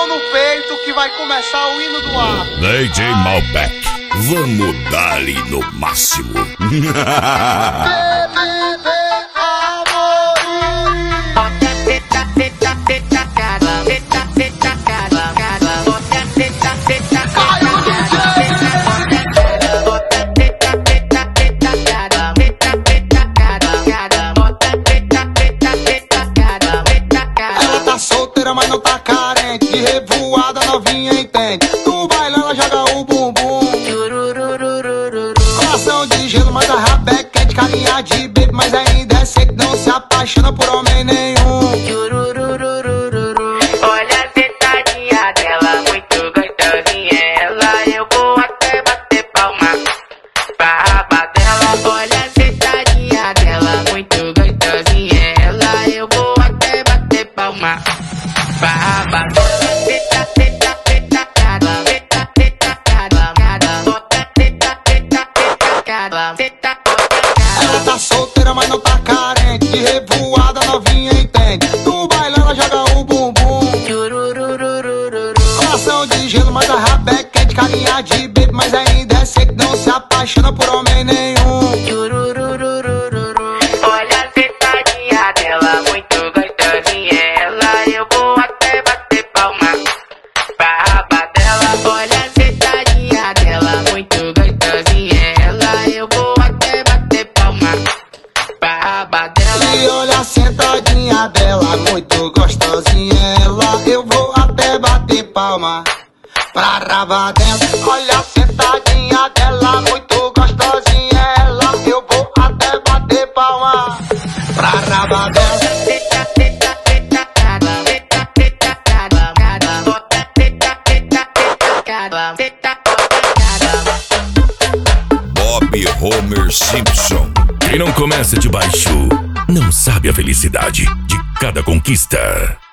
mão no peito que vai começar o hino do ar. DJ Malbec, vamos dar-lhe no máximo. Mas não tá carente, de revoada novinha entende. No baile ela joga o bumbum. Coração de gelo, mas a rabé quente. Carinha de baby, mas ainda é seco. Não se apaixona por homem nenhum. Olha a sentadinha dela, muito gostosinha ela. Eu vou até bater palma pra raba dela. Olha a sentadinha dela, muito gostosinha ela. Eu vou até bater palma. Ela tá solteira, mas não tá carente. De revoada novinha entende. No baile ela joga o bumbum. Coração de gelo, mas a rabé quente. Carinha de baby, mas ainda é seco. Não se apaixona por homem nenhum. Olha a sentadinha dela, muito gostosinha ela. Eu vou até bater palma pra raba dela. Olha a sentadinha dela, muito gostosinha ela. Eu vou até bater palma pra raba dela. E olha a sentadinha dela, muito gostosinha ela. Eu vou até bater palma pra raba dela. Olha a sentadinha dela, muito gostosinha ela. Eu vou até bater palma pra raba dela. Bob Homer Simpson. Quem não começa de baixo não sabe a felicidade de cada conquista.